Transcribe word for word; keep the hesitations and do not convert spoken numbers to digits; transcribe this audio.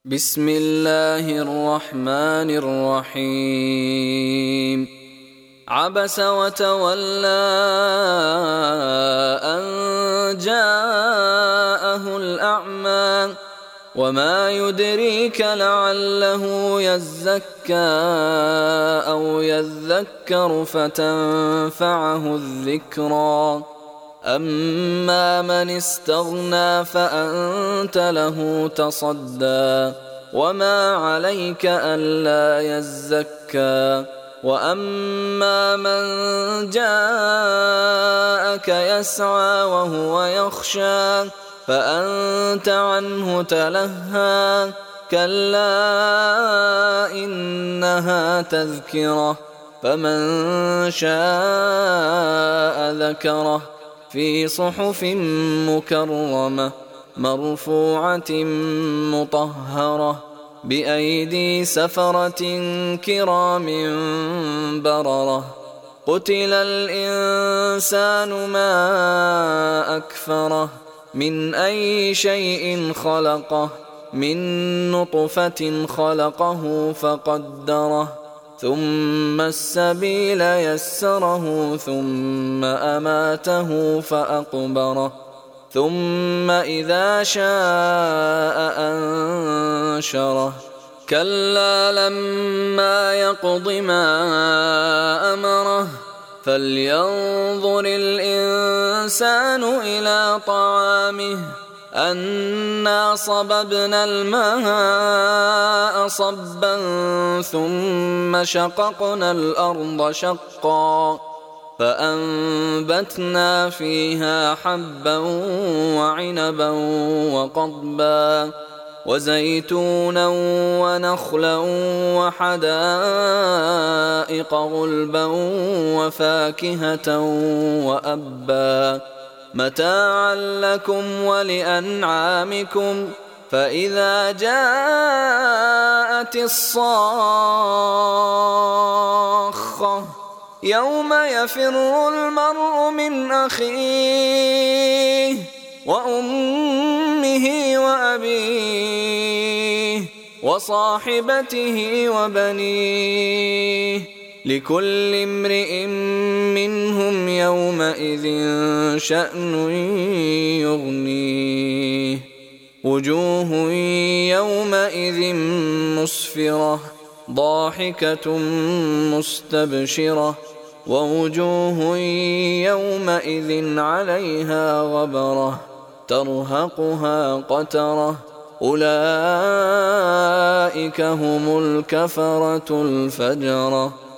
بسم الله الرحمن الرحيم عبس وتولى أن جاءه الأعمى وما يدريك لعله يزكى أو يذكر فتنفعه الذكرى أما من استغنى فأنت له تصدى وما عليك ألا يزكى وأما من جاءك يسعى وهو يخشى فأنت عنه تلهى كلا إنها تذكرة فمن شاء ذكره في صحف مكرمة مرفوعة مطهرة بأيدي سفرة كرام بررة قتل الإنسان ما أكفره من أي شيء خلقه من نطفة خلقه فقدره ثم السبيل يسره ثم أماته فأقبره ثم إذا شاء أنشره كلا لما يقض ما أمره فلينظر الإنسان إلى طعامه أنا صببنا الماء صبا ثم شققنا الأرض شقا فأنبتنا فيها حبا وعنبا وقضبا وزيتونا ونخلا وحدائق غلبا وفاكهة وأبا متاعا لكم ولأنعامكم فإذا جاءت الصاخة يوم يفر المرء من أخيه وأمه وأبيه وصاحبته وبنيه لكل امرئ منهم يومئذ شأن يغنيه وجوه يومئذ مسفرة ضاحكة مستبشرة ووجوه يومئذ عليها غبرة ترهقها قترة أولئك هم الكفرة الفجرة.